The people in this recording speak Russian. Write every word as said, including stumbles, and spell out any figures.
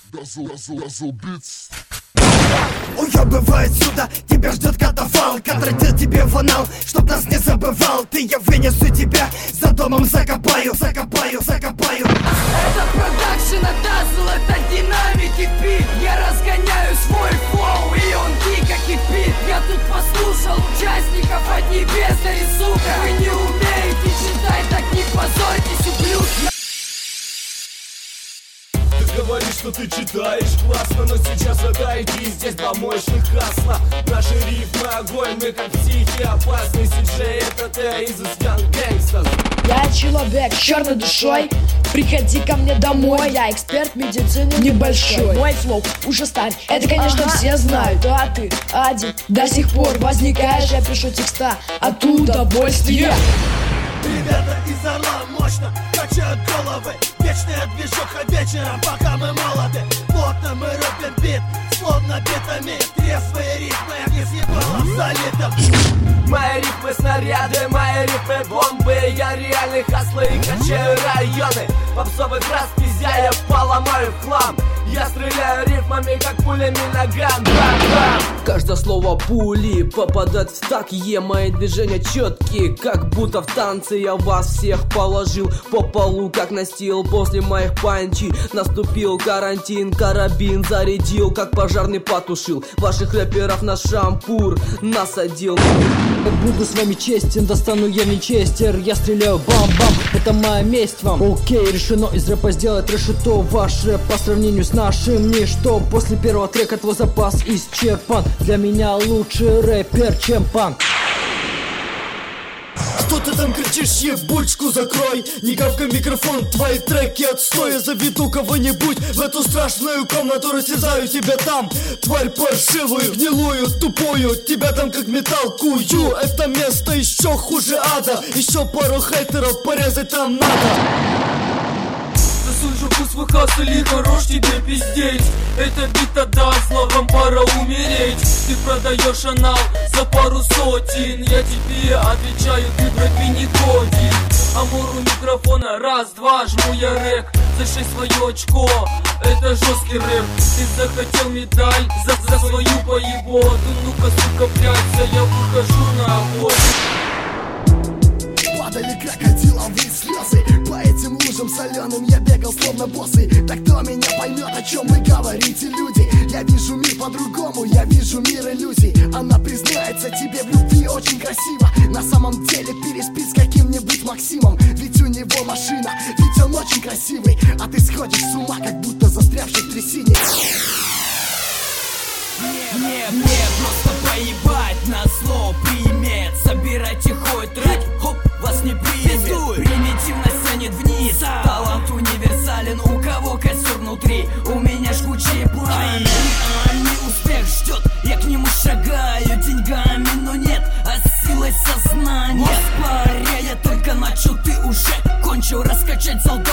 Уебывай отсюда, тебя ждет катафалк. Отратил тебе в анал, чтоб нас не забывал. Ты, я вынесу тебя, за домом закопаю, закопаю, закопаю. Это продакшн от Dazzle, это динамики бит. Я разгоняю свой флоу, и он дико кипит. Я тут послушал участников от небес, да и сука, вы не умеете читать, так не позорьтесь, ублюдки. Говоришь, что ты читаешь классно, но сейчас это ай ти, здесь два мощных хасла. Наши рифмы огонь, мы как психи опасны. Си-Джей это ты, Изус Young Gangsters. Я человек с черной душой, приходи ко мне домой. Я эксперт медицины небольшой. Мой флоу уже старый, это, конечно, ага. Все знают. А ты один до сих пор возникаешь. Я пишу текста от удовольствия. Ребята из Орла мощно качают головы. Вечная движуха вечером, пока мы молоды. Плотно мы рубим бит, словно битами. Трезвые ритмы, огни съебалом залитым. Мои рифмы снаряды, мои рифмы бомбы. Я реальный хаслер и качаю районы. Попсовые краски я поломаю в хлам. Я стреляю рифмами, как пулями наган. Бам-бам. Каждое слово пули попадает в такие. Мои движения четкие, как будто в танце. Я вас всех положил по полу, как настил. После моих панчей наступил карантин. Карабин зарядил, как пожарный потушил. Ваших рэперов на шампур насадил. Буду с вами честен, достану я винчестер. Я стреляю бам-бам, это моя месть вам. Окей, решено из рэпа сделать решето. Ваш рэп по сравнению с нашим ничто. После первого трека твой запас исчерпан. Для меня лучший рэпер, чем панк. Что ты там кричишь, ебучку закрой. Не гавкай микрофон, твои треки отстой. Я заведу кого-нибудь в эту страшную комнату. Растерзаю тебя там, тварь паршивую, гнилую, тупую. Тебя там как металл кую. Это место еще хуже ада. Еще пару хейтеров порезать там надо. Засунь жопу свой хасл и хорош тебе пиздеть. Это бит от Dazzle, вам пора умереть. Ты продаешь анал за пару сотен. Я тебе отвечаю, ты в рэпе не годен. Амур у микрофона, раз, два, жму я рэк. За шесть свое очко, это жесткий рэп. Ты захотел медаль за, за свою поеботу. Ну-ка, сука, прячься, я выхожу на охоту. Падали крокодиловые слезы. По этим лужам соленым я бегал словно боссы. Так кто меня поймет, о чем вы говорите, люди? Я вижу мир по-другому, я вижу мир иллюзий. Она признается тебе в любви очень красиво. На самом деле переспит с каким-нибудь Максимом. Ведь у него машина, ведь он очень красивый. А ты сходишь с ума, как будто застрявший в трясине. Мне, мне просто поебать на зло примет. Собирайте хоть трек, хоп, вас не примет. Примитивность тянет вниз, талант универсален. У кого костер внутри, у меня жгучее пламя. Реальный успех ждет, я к нему шагаю. Деньгами, но нет, а силой сознания. Спаря, я только начал, ты уже кончил. Раскачать зал